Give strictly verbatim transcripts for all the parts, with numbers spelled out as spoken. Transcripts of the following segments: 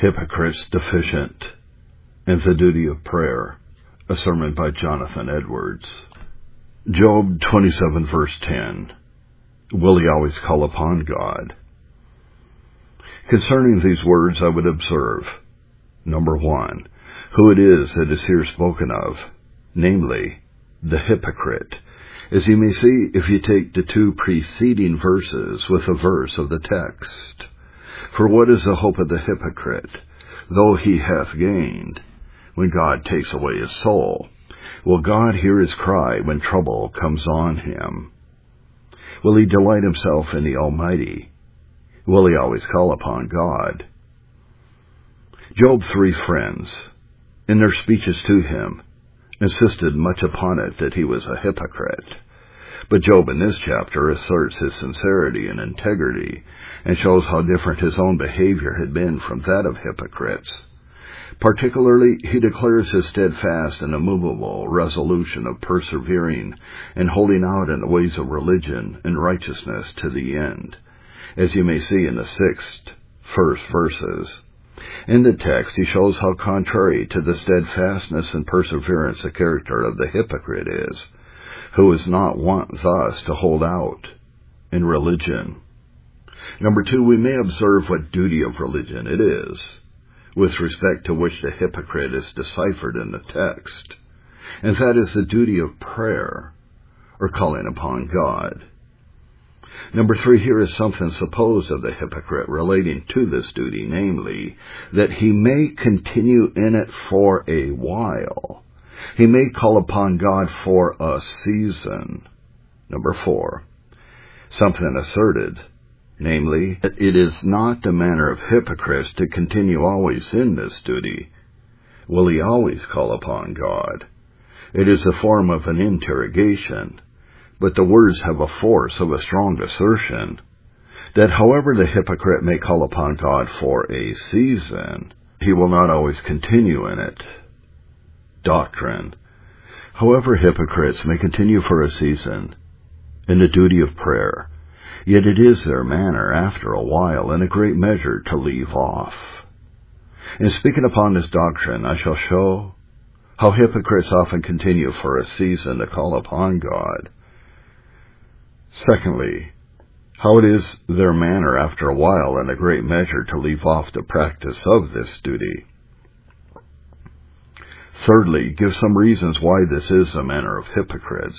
Hypocrites Deficient, and the Duty of Prayer, a sermon by Jonathan Edwards. Job twenty-seven, verse ten. Will he always call upon God? Concerning these words I would observe, number one, who it is that is here spoken of, namely, the hypocrite, as you may see if you take the two preceding verses with a verse of the text. For what is the hope of the hypocrite, though he hath gained, when God takes away his soul? Will God hear his cry when trouble comes on him? Will he delight himself in the Almighty? Will he always call upon God? Job's three friends, in their speeches to him, insisted much upon it that he was a hypocrite. But Job in this chapter asserts his sincerity and integrity and shows how different his own behavior had been from that of hypocrites. Particularly, he declares his steadfast and immovable resolution of persevering and holding out in the ways of religion and righteousness to the end, as you may see in the sixth, first verses. In the text, he shows how contrary to the steadfastness and perseverance the character of the hypocrite is, who is not wont thus to hold out in religion. Number two, we may observe what duty of religion it is, with respect to which the hypocrite is deciphered in the text, and that is the duty of prayer, or calling upon God. Number three, here is something supposed of the hypocrite relating to this duty, namely, that he may continue in it for a while. He may call upon God for a season. Number four, something asserted, namely, that it is not the manner of hypocrites to continue always in this duty. Will he always call upon God? It is a form of an interrogation, but the words have a force of a strong assertion, that however the hypocrite may call upon God for a season, he will not always continue in it. Doctrine. However hypocrites may continue for a season in the duty of prayer, yet it is their manner after a while in a great measure to leave off. In speaking upon this doctrine, I shall show how hypocrites often continue for a season to call upon God. Secondly, how it is their manner after a while in a great measure to leave off the practice of this duty. Thirdly, give some reasons why this is the manner of hypocrites.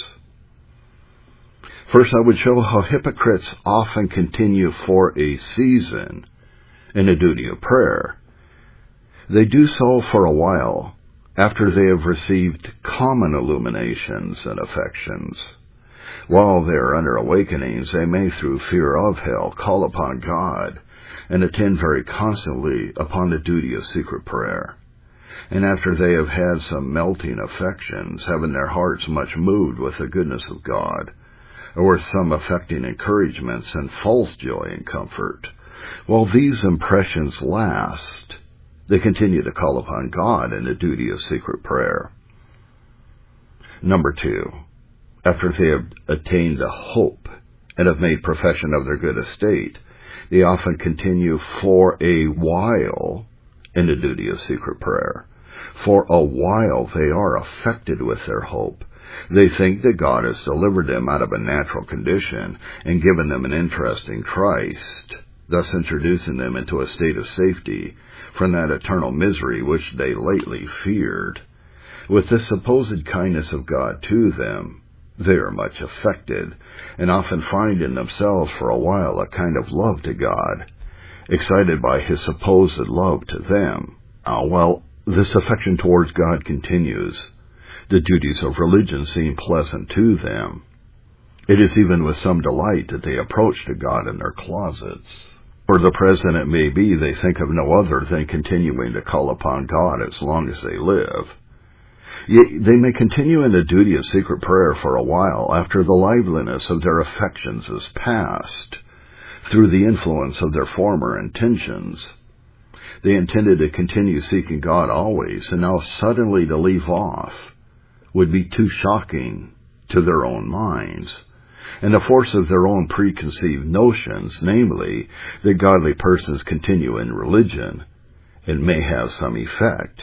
First, I would show how hypocrites often continue for a season in the duty of prayer. They do so for a while after they have received common illuminations and affections. While they are under awakenings, they may, through fear of hell, call upon God and attend very constantly upon the duty of secret prayer. And after they have had some melting affections, having their hearts much moved with the goodness of God, or with some affecting encouragements and false joy and comfort, while these impressions last, they continue to call upon God in the duty of secret prayer. Number two, after they have attained the hope and have made profession of their good estate, they often continue for a while in the duty of secret prayer. For a while they are affected with their hope. They think that God has delivered them out of a natural condition and given them an interest in Christ, thus introducing them into a state of safety from that eternal misery which they lately feared. With the supposed kindness of God to them, they are much affected, and often find in themselves for a while a kind of love to God, excited by his supposed love to them. Now, while this affection towards God continues, the duties of religion seem pleasant to them. It is even with some delight that they approach to God in their closets. For the present, it may be, they think of no other than continuing to call upon God as long as they live. Yet they may continue in the duty of secret prayer for a while after the liveliness of their affections is past, through the influence of their former intentions. They intended to continue seeking God always, and now suddenly to leave off would be too shocking to their own minds, and the force of their own preconceived notions, namely, that godly persons continue in religion, it may have some effect.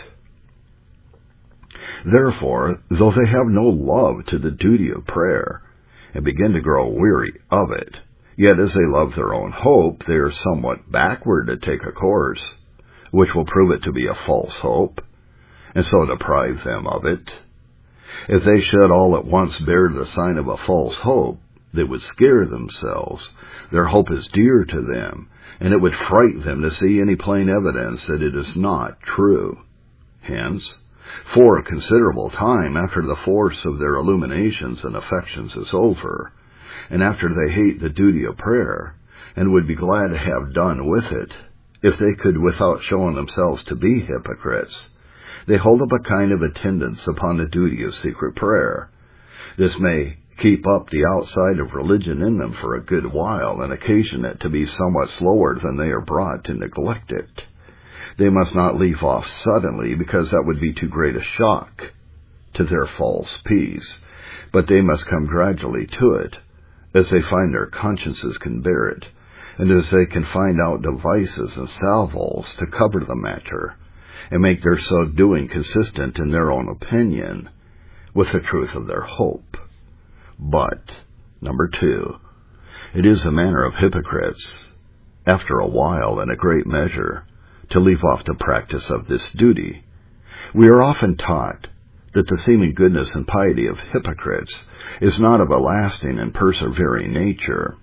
Therefore, though they have no love to the duty of prayer, and begin to grow weary of it, yet as they love their own hope, they are somewhat backward to take a course, which will prove it to be a false hope, and so deprive them of it. If they should all at once bear the sign of a false hope, they would scare themselves. Their hope is dear to them, and it would frighten them to see any plain evidence that it is not true. Hence, for a considerable time after the force of their illuminations and affections is over, and after they hate the duty of prayer, and would be glad to have done with it, if they could without showing themselves to be hypocrites, they hold up a kind of attendance upon the duty of secret prayer. This may keep up the outside of religion in them for a good while, and occasion it to be somewhat slower than they are brought to neglect it. They must not leave off suddenly, because that would be too great a shock to their false peace, but they must come gradually to it, as they find their consciences can bear it, and as they can find out devices and salvos to cover the matter, and make their so doing consistent in their own opinion with the truth of their hope. But, number two, it is the manner of hypocrites, after a while in a great measure, to leave off the practice of this duty. We are often taught that the seeming goodness and piety of hypocrites is not of a lasting and persevering nature.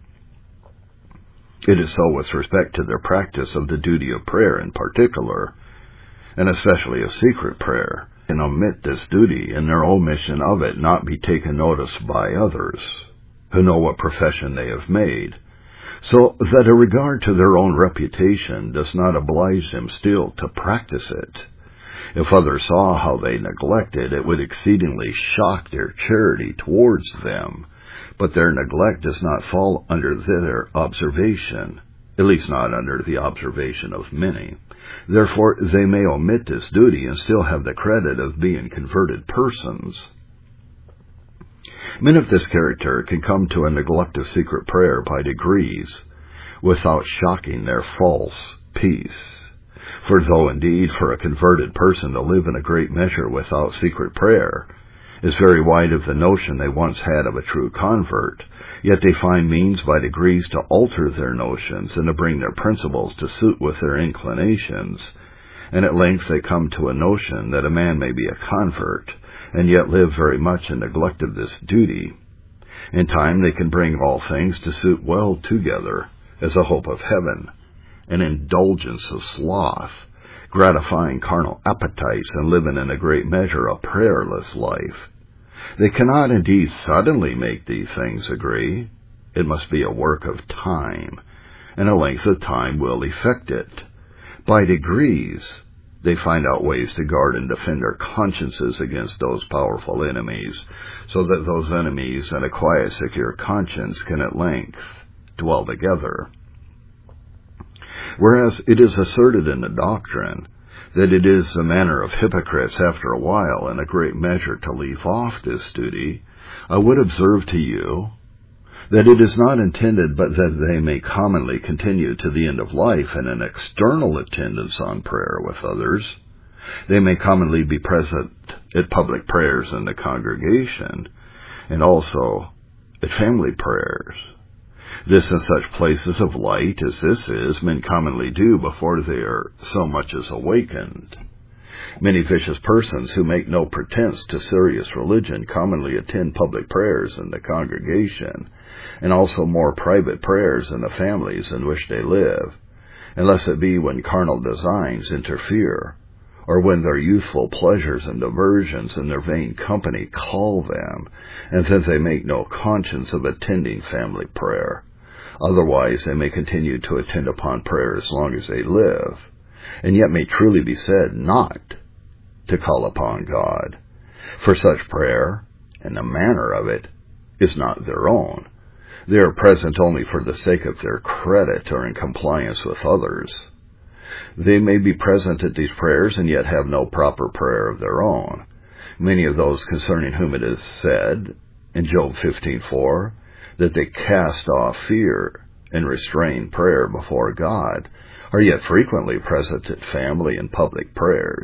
It is so with respect to their practice of the duty of prayer in particular, and especially of secret prayer, and omit this duty, and their omission of it not be taken notice by others, who know what profession they have made, so that a regard to their own reputation does not oblige them still to practice it. If others saw how they neglect it, it would exceedingly shock their charity towards them, but their neglect does not fall under their observation, at least not under the observation of many. Therefore, they may omit this duty and still have the credit of being converted persons. Men of this character can come to a neglect of secret prayer by degrees, without shocking their false peace. For though indeed for a converted person to live in a great measure without secret prayer is very wide of the notion they once had of a true convert, yet they find means by degrees to alter their notions and to bring their principles to suit with their inclinations, and at length they come to a notion that a man may be a convert, and yet live very much in neglect of this duty. In time they can bring all things to suit well together, as a hope of heaven, an indulgence of sloth, gratifying carnal appetites, and living in a great measure a prayerless life. They cannot indeed suddenly make these things agree. It must be a work of time, and a length of time will effect it. By degrees, they find out ways to guard and defend their consciences against those powerful enemies, so that those enemies and a quiet, secure conscience can at length dwell together. Whereas it is asserted in the doctrine that it is the manner of hypocrites after a while in a great measure to leave off this duty, I would observe to you that it is not intended but that they may commonly continue to the end of life in an external attendance on prayer with others. They may commonly be present at public prayers in the congregation, and also at family prayers. This in such places of light as this is, men commonly do before they are so much as awakened. Many vicious persons who make no pretense to serious religion commonly attend public prayers in the congregation, and also more private prayers in the families in which they live, unless it be when carnal designs interfere, or when their youthful pleasures and diversions and their vain company call them, and then they make no conscience of attending family prayer. Otherwise they may continue to attend upon prayer as long as they live, and yet may truly be said not to call upon God. For such prayer, and the manner of it, is not their own. They are present only for the sake of their credit or in compliance with others. They may be present at these prayers and yet have no proper prayer of their own. Many of those concerning whom it is said in Job fifteen four that they cast off fear and restrain prayer before God are yet frequently present at family and public prayers.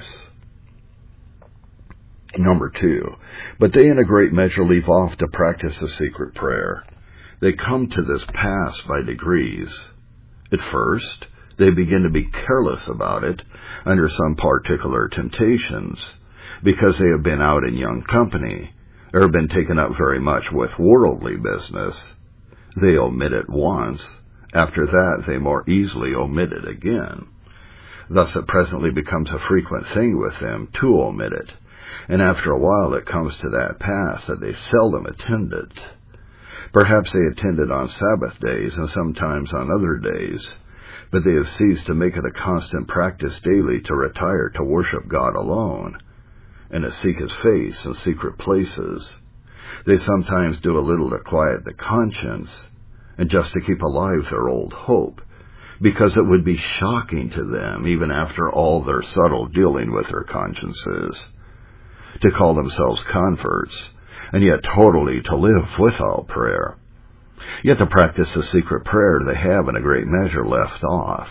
Number two, but they in a great measure leave off to practice a secret prayer. They come to this pass by degrees. At first, they begin to be careless about it under some particular temptations, because they have been out in young company, or have been taken up very much with worldly business. They omit it once. After that, they more easily omit it again. Thus it presently becomes a frequent thing with them to omit it, and after a while it comes to that pass that they seldom attend it. Perhaps they attend it on Sabbath days and sometimes on other days, but they have ceased to make it a constant practice daily to retire to worship God alone, and to seek His face in secret places. They sometimes do a little to quiet the conscience, and just to keep alive their old hope, because it would be shocking to them, even after all their subtle dealing with their consciences, to call themselves converts, and yet totally to live without prayer. Yet to practice the secret prayer they have in a great measure left off.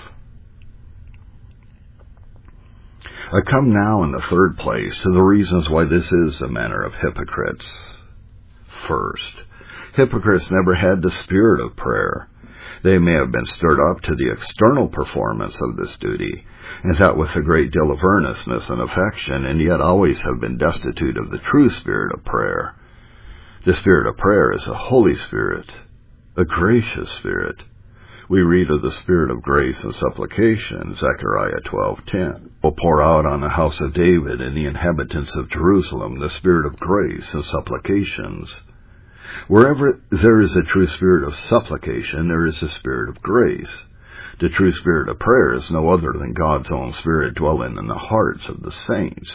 I come now in the third place to the reasons why this is the manner of hypocrites. First, hypocrites never had the spirit of prayer. They may have been stirred up to the external performance of this duty, and that with a great deal of earnestness and affection, and yet always have been destitute of the true spirit of prayer. The spirit of prayer is a Holy Spirit, a gracious Spirit. We read of the Spirit of grace and supplication, Zechariah twelve ten. Will pour out on the house of David and the inhabitants of Jerusalem the Spirit of grace and supplications. Wherever there is a true spirit of supplication, there is a spirit of grace. The true spirit of prayer is no other than God's own Spirit dwelling in the hearts of the saints.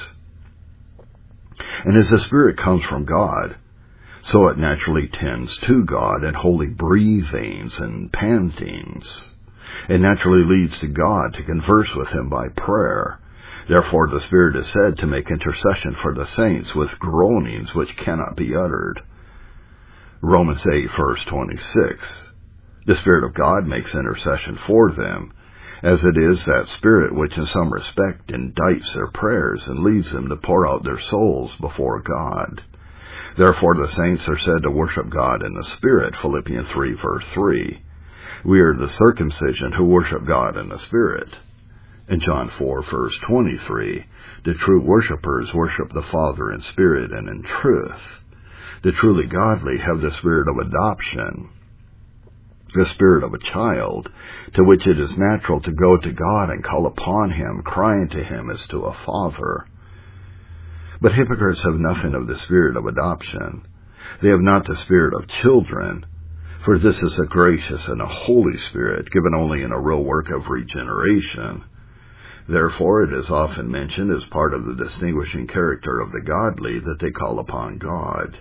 And as the Spirit comes from God, so it naturally tends to God in holy breathings and pantings. It naturally leads to God to converse with Him by prayer. Therefore the Spirit is said to make intercession for the saints with groanings which cannot be uttered. Romans eight, verse twenty-six. The Spirit of God makes intercession for them, as it is that Spirit which in some respect indicts their prayers and leads them to pour out their souls before God. Therefore the saints are said to worship God in the Spirit, Philippians three, verse three. We are the circumcision who worship God in the Spirit. In John four, verse twenty-three, the true worshippers worship the Father in spirit and in truth. The truly godly have the spirit of adoption, the spirit of a child, to which it is natural to go to God and call upon Him, crying to Him as to a father. But hypocrites have nothing of the spirit of adoption. They have not the spirit of children, for this is a gracious and a holy Spirit, given only in a real work of regeneration. Therefore it is often mentioned as part of the distinguishing character of the godly that they call upon God.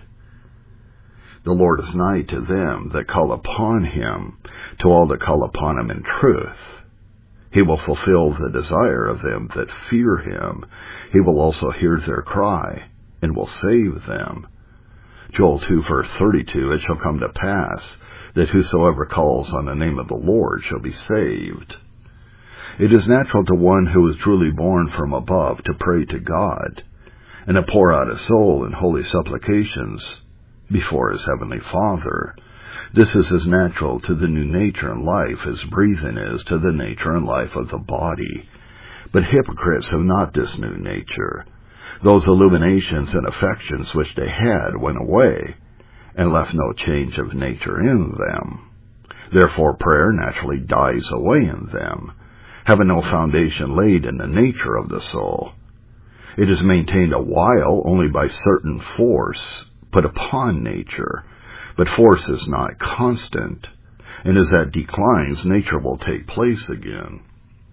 The Lord is nigh to them that call upon Him, to all that call upon Him in truth. He will fulfill the desire of them that fear Him. He will also hear their cry, and will save them. Joel two, verse thirty-two, it shall come to pass that whosoever calls on the name of the Lord shall be saved. It is natural to one who is truly born from above to pray to God, and to pour out his soul in holy supplications before his heavenly Father. This is as natural to the new nature and life as breathing is to the nature and life of the body. But hypocrites have not this new nature. Those illuminations and affections which they had went away, and left no change of nature in them. Therefore prayer naturally dies away in them, having no foundation laid in the nature of the soul. It is maintained a while only by certain force put upon nature, but force is not constant, and as that declines, nature will take place again.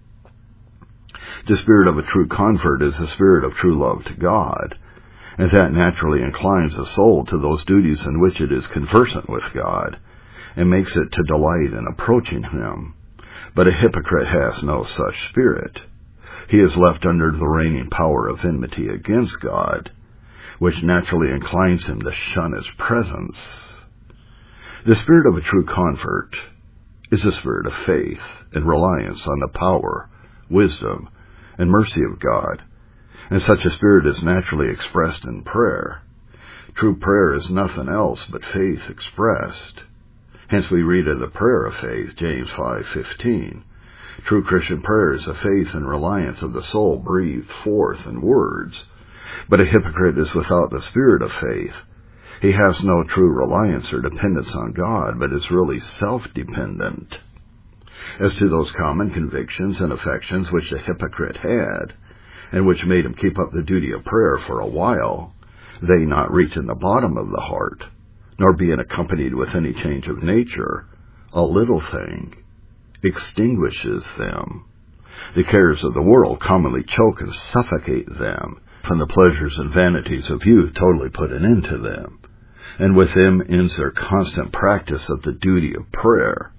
The spirit of a true convert is the spirit of true love to God, and that naturally inclines the soul to those duties in which it is conversant with God, and makes it to delight in approaching Him. But a hypocrite has no such spirit. He is left under the reigning power of enmity against God, which naturally inclines him to shun His presence. The spirit of a true convert is a spirit of faith and reliance on the power, wisdom, and mercy of God, and such a spirit is naturally expressed in prayer. True prayer is nothing else but faith expressed. Hence we read of the prayer of faith, James five fifteen. True Christian prayer is a faith and reliance of the soul breathed forth in words. But a hypocrite is without the spirit of faith. He has no true reliance or dependence on God, but is really self-dependent. As to those common convictions and affections which the hypocrite had, and which made him keep up the duty of prayer for a while, they not reaching the bottom of the heart, nor being accompanied with any change of nature, a little thing extinguishes them. The cares of the world commonly choke and suffocate them, and the pleasures and vanities of youth totally put an end to them, and with them ends their constant practice of the duty of prayer.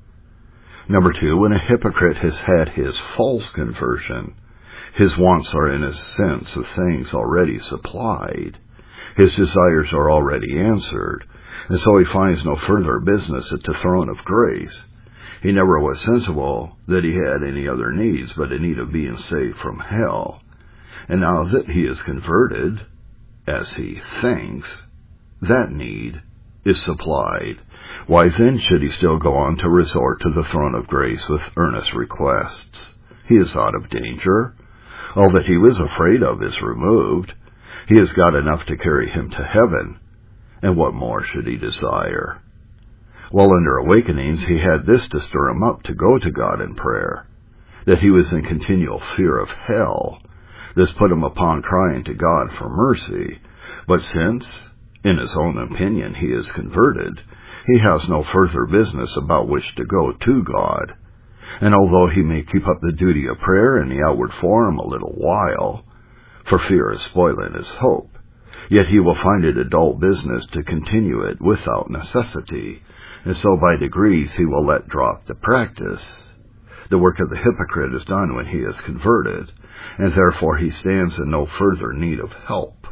Number two, when a hypocrite has had his false conversion, his wants are in a sense of things already supplied. His desires are already answered, and so he finds no further business at the throne of grace. He never was sensible that he had any other needs but a need of being saved from hell. And now that he is converted, as he thinks, that need is supplied. Why then should he still go on to resort to the throne of grace with earnest requests? He is out of danger. All that he was afraid of is removed. He has got enough to carry him to heaven, and what more should he desire? While under awakenings, he had this to stir him up to go to God in prayer, that he was in continual fear of hell. This put him upon crying to God for mercy. But since, in his own opinion, he is converted, he has no further business about which to go to God. And although he may keep up the duty of prayer in the outward form a little while, for fear of spoiling his hope, yet he will find it a dull business to continue it without necessity, and so by degrees he will let drop the practice. The work of the hypocrite is done when he is converted, and therefore he stands in no further need of help.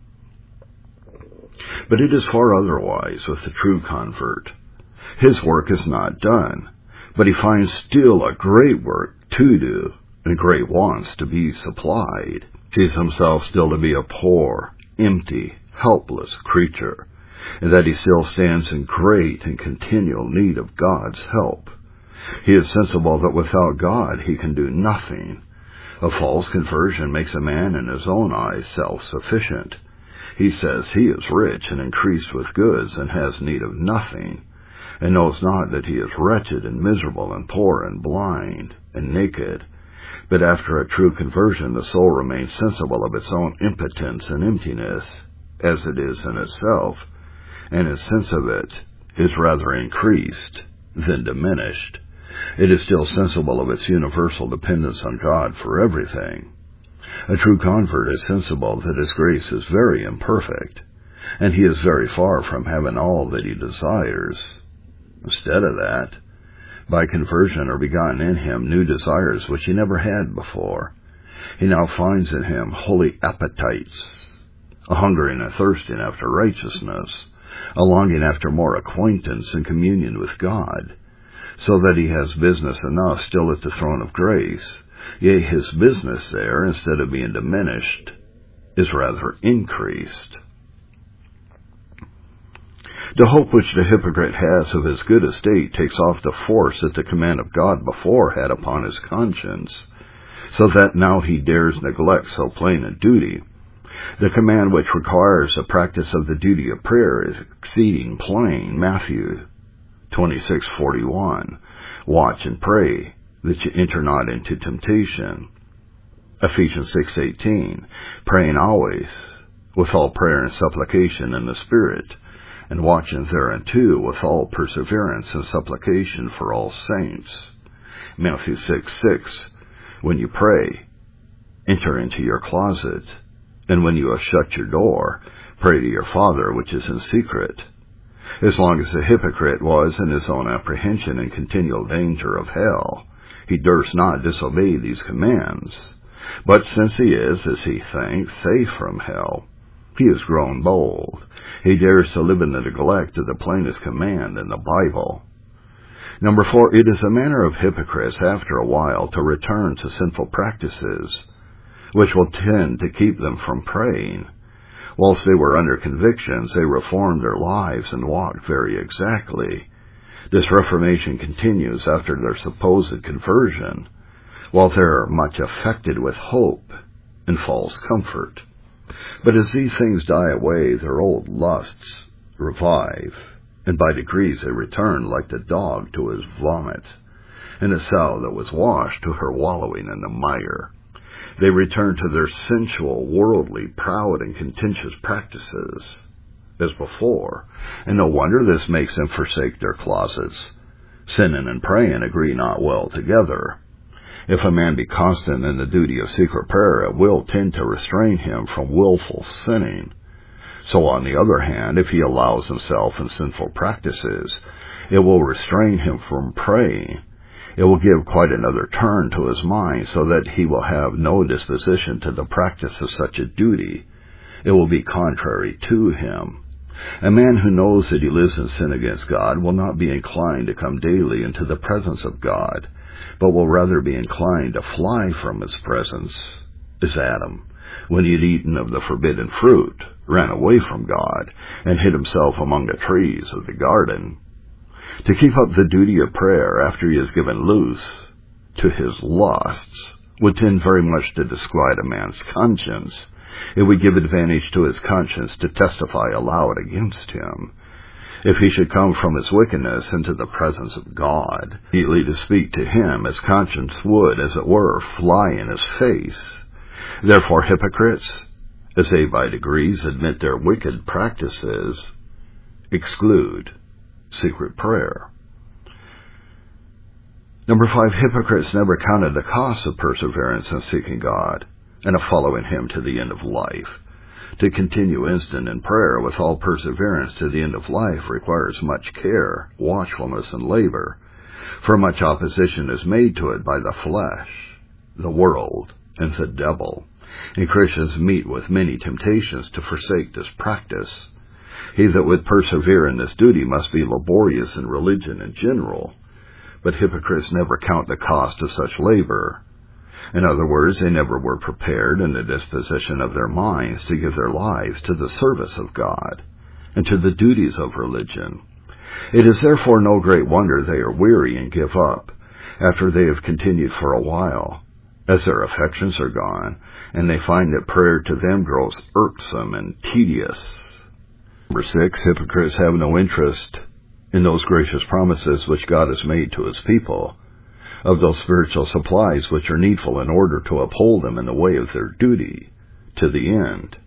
But it is far otherwise with the true convert. His work is not done, but he finds still a great work to do, and great wants to be supplied. Sees himself still to be a poor, empty, helpless creature, and that he still stands in great and continual need of God's help. He is sensible that without God he can do nothing. A false conversion makes a man in his own eyes self-sufficient. He says he is rich and increased with goods and has need of nothing, and knows not that he is wretched and miserable and poor and blind and naked. But after a true conversion, the soul remains sensible of its own impotence and emptiness, as it is in itself, and its sense of it is rather increased than diminished. It is still sensible of its universal dependence on God for everything. A true convert is sensible that his grace is very imperfect, and he is very far from having all that he desires. Instead of that, by conversion are begotten in him new desires which he never had before. He now finds in him holy appetites, a hungering and thirsting after righteousness, a longing after more acquaintance and communion with God, so that he has business enough still at the throne of grace. Yea, his business there, instead of being diminished, is rather increased. The hope which the hypocrite has of his good estate takes off the force that the command of God before had upon his conscience, so that now he dares neglect so plain a duty. The command which requires the practice of the duty of prayer is exceeding plain. Matthew twenty-six forty-one. Watch and pray, that you enter not into temptation. Ephesians six eighteen. Praying always, with all prayer and supplication in the Spirit, and watching thereunto with all perseverance and supplication for all saints. Matthew six six. When you pray, enter into your closet, and when you have shut your door, pray to your Father which is in secret. As long as the hypocrite was in his own apprehension and continual danger of hell, he durst not disobey these commands. But since he is, as he thinks, safe from hell, he has grown bold. He dares to live in the neglect of the plainest command in the Bible. Number four, it is a manner of hypocrites after a while to return to sinful practices, which will tend to keep them from praying. Whilst they were under convictions, they reformed their lives and walked very exactly. This reformation continues after their supposed conversion, while they are much affected with hope and false comfort. But as these things die away, their old lusts revive, and by degrees they return like the dog to his vomit, and the sow that was washed to her wallowing in the mire. They return to their sensual, worldly, proud, and contentious practices as before, and no wonder this makes them forsake their closets. Sinning and praying agree not well together. If a man be constant in the duty of secret prayer, it will tend to restrain him from willful sinning. So, on the other hand, if he allows himself in sinful practices, it will restrain him from praying. It will give quite another turn to his mind, so that he will have no disposition to the practice of such a duty. It will be contrary to him. A man who knows that he lives in sin against God will not be inclined to come daily into the presence of God, but will rather be inclined to fly from his presence, as Adam, when he had eaten of the forbidden fruit, ran away from God, and hid himself among the trees of the garden. To keep up the duty of prayer after he is given loose to his lusts would tend very much to disquiet a man's conscience. It would give advantage to his conscience to testify aloud against him. If he should come from his wickedness into the presence of God, immediately to speak to him, his conscience would, as it were, fly in his face. Therefore hypocrites, as they by degrees admit their wicked practices, exclude secret prayer. Number five, hypocrites never counted the cost of perseverance in seeking God and of following him to the end of life. To continue instant in prayer with all perseverance to the end of life requires much care, watchfulness, and labor, for much opposition is made to it by the flesh, the world, and the devil, and Christians meet with many temptations to forsake this practice. He that would persevere in this duty must be laborious in religion in general, but hypocrites never count the cost of such labor. In other words, they never were prepared in the disposition of their minds to give their lives to the service of God and to the duties of religion. It is therefore no great wonder they are weary and give up, after they have continued for a while, as their affections are gone, and they find that prayer to them grows irksome and tedious. Number six, hypocrites have no interest in those gracious promises which God has made to his people, of those spiritual supplies which are needful in order to uphold them in the way of their duty to the end.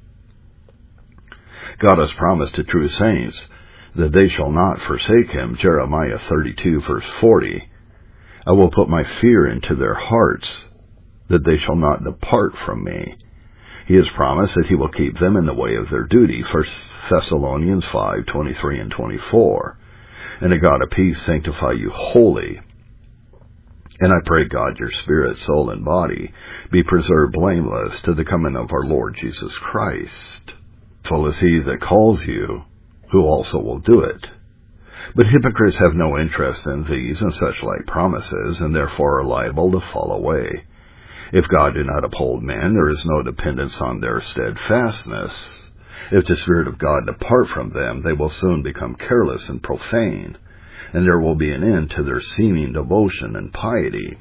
God has promised to true saints that they shall not forsake him, Jeremiah thirty-two, verse forty. I will put my fear into their hearts, that they shall not depart from me. He has promised that he will keep them in the way of their duty, First Thessalonians five, twenty-three and twenty-four. And the God of peace sanctify you wholly. And I pray God your spirit, soul, and body be preserved blameless to the coming of our Lord Jesus Christ. Full is he that calls you, who also will do it. But hypocrites have no interest in these and such like promises, and therefore are liable to fall away. If God do not uphold men, there is no dependence on their steadfastness. If the Spirit of God depart from them, they will soon become careless and profane, and there will be an end to their seeming devotion and piety.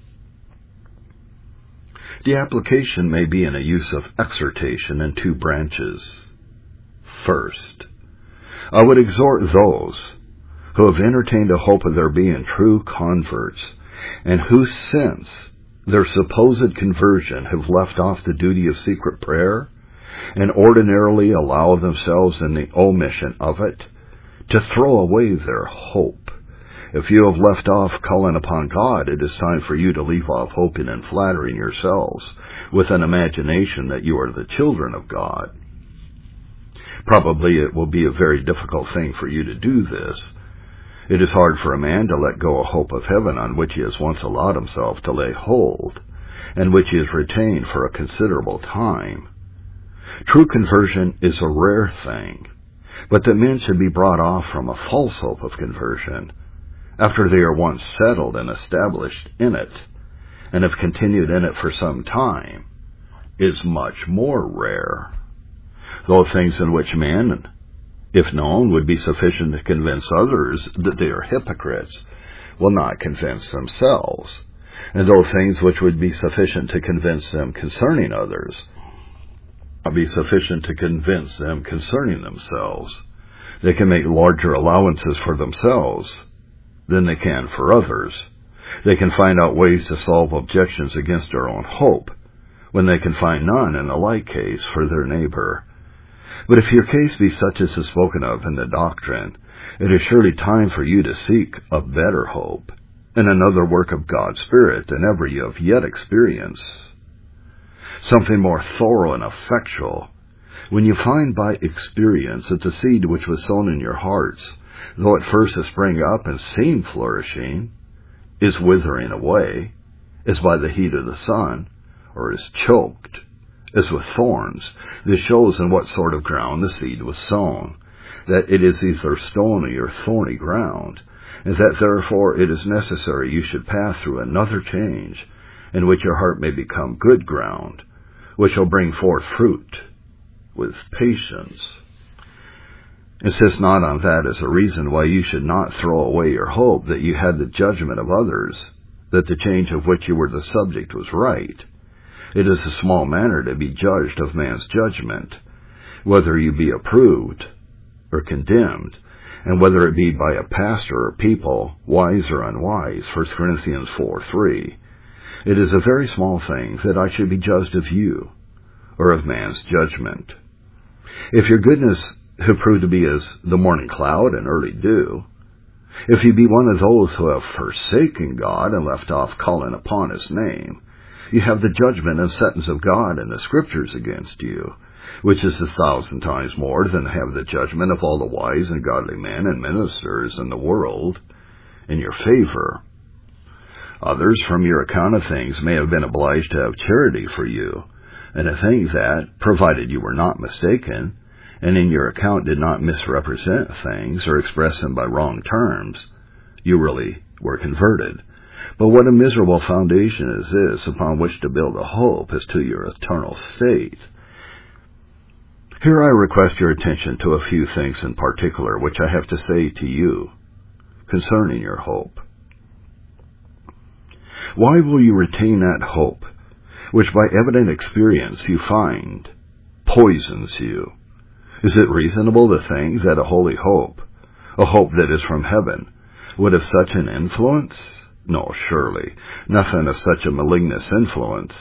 The application may be in a use of exhortation in two branches. First, I would exhort those who have entertained a hope of their being true converts, and who since their supposed conversion have left off the duty of secret prayer, and ordinarily allow themselves in the omission of it, to throw away their hope. If you have left off calling upon God, it is time for you to leave off hoping and flattering yourselves with an imagination that you are the children of God. Probably it will be a very difficult thing for you to do this. It is hard for a man to let go a hope of heaven on which he has once allowed himself to lay hold, and which he has retained for a considerable time. True conversion is a rare thing, but that men should be brought off from a false hope of conversion after they are once settled and established in it, and have continued in it for some time, is much more rare. Though things in which man, if known, would be sufficient to convince others that they are hypocrites, will not convince themselves, and though things which would be sufficient to convince them concerning others will be sufficient to convince them concerning themselves, they can make larger allowances for themselves than they can for others. They can find out ways to solve objections against their own hope, when they can find none in a like case for their neighbor. But if your case be such as is spoken of in the doctrine, it is surely time for you to seek a better hope, and another work of God's Spirit than ever you have yet experienced. Something more thorough and effectual. When you find by experience that the seed which was sown in your hearts, though at first it sprang up and seemed flourishing, is withering away, as by the heat of the sun, or is choked, as with thorns, this shows in what sort of ground the seed was sown, that it is either stony or thorny ground, and that therefore it is necessary you should pass through another change, in which your heart may become good ground, which shall bring forth fruit with patience. Insist not on that as a reason why you should not throw away your hope that you had the judgment of others, that the change of which you were the subject was right. It is a small matter to be judged of man's judgment, whether you be approved or condemned, and whether it be by a pastor or people, wise or unwise, First Corinthians four three. It is a very small thing that I should be judged of you, or of man's judgment. If your goodness have proved to be as the morning cloud and early dew, if you be one of those who have forsaken God and left off calling upon his name, you have the judgment and sentence of God in the Scriptures against you, which is a thousand times more than have the judgment of all the wise and godly men and ministers in the world in your favor. Others, from your account of things, may have been obliged to have charity for you, and a thing that, provided you were not mistaken, and in your account did not misrepresent things or express them by wrong terms, you really were converted. But what a miserable foundation is this upon which to build a hope as to your eternal state. Here I request your attention to a few things in particular which I have to say to you concerning your hope. Why will you retain that hope, which by evident experience you find poisons you? Is it reasonable to think that a holy hope, a hope that is from heaven, would have such an influence? No, surely, nothing of such a malignant influence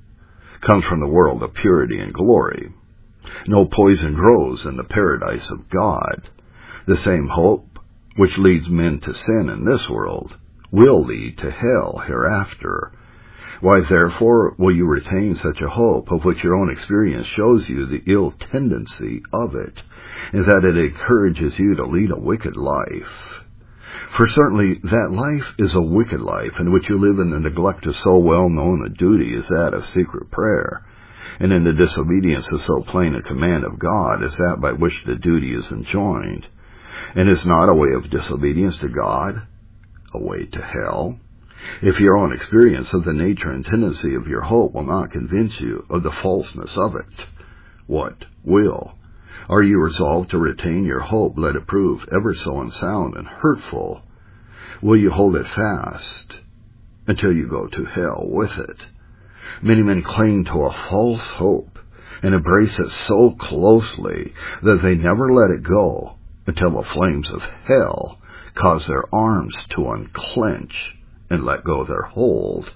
comes from the world of purity and glory. No poison grows in the paradise of God. The same hope which leads men to sin in this world will lead to hell hereafter. Why, therefore, will you retain such a hope of which your own experience shows you the ill tendency of it, and that it encourages you to lead a wicked life? For certainly that life is a wicked life in which you live in the neglect of so well-known a duty as that of secret prayer, and in the disobedience of so plain a command of God as that by which the duty is enjoined. And is not a way of disobedience to God a way to hell? If your own experience of the nature and tendency of your hope will not convince you of the falseness of it, what will? Are you resolved to retain your hope, let it prove ever so unsound and hurtful? Will you hold it fast until you go to hell with it? Many men cling to a false hope and embrace it so closely that they never let it go until the flames of hell cause their arms to unclench and let go their hold.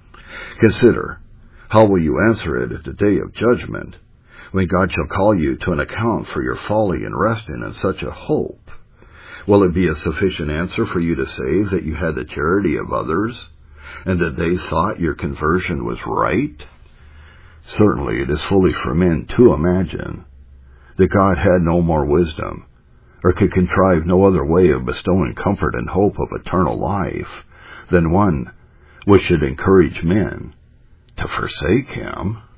Consider, how will you answer it at the day of judgment, when God shall call you to an account for your folly in resting in such a hope? Will it be a sufficient answer for you to say that you had the charity of others, and that they thought your conversion was right? Certainly it is foolish for men to imagine that God had no more wisdom, or could contrive no other way of bestowing comfort and hope of eternal life than one which should encourage men to forsake him.